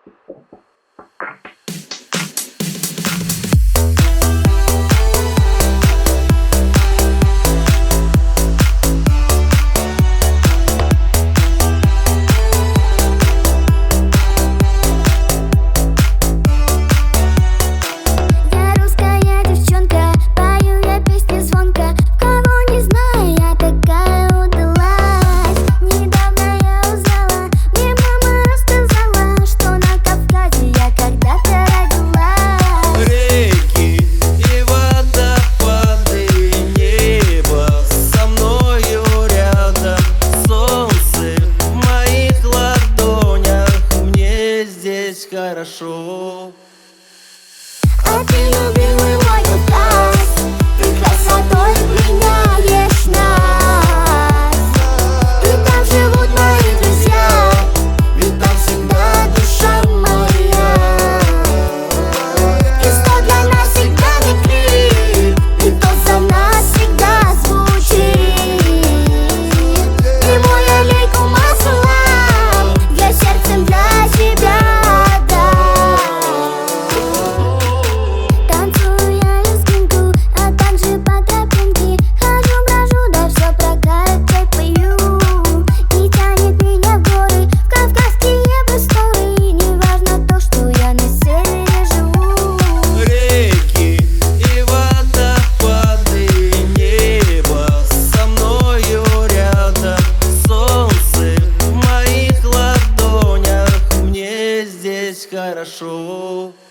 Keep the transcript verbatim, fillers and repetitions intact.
Хорошо. А ты, любимый мой Кавказ, ты красотой меняешь нас. И там живут мои друзья, ведь там всегда душа моя. И что для нас всегда закрыт, и то за нас всегда звучит. И мой алейкум ассалам, я сердцем для тебя. Хорошо.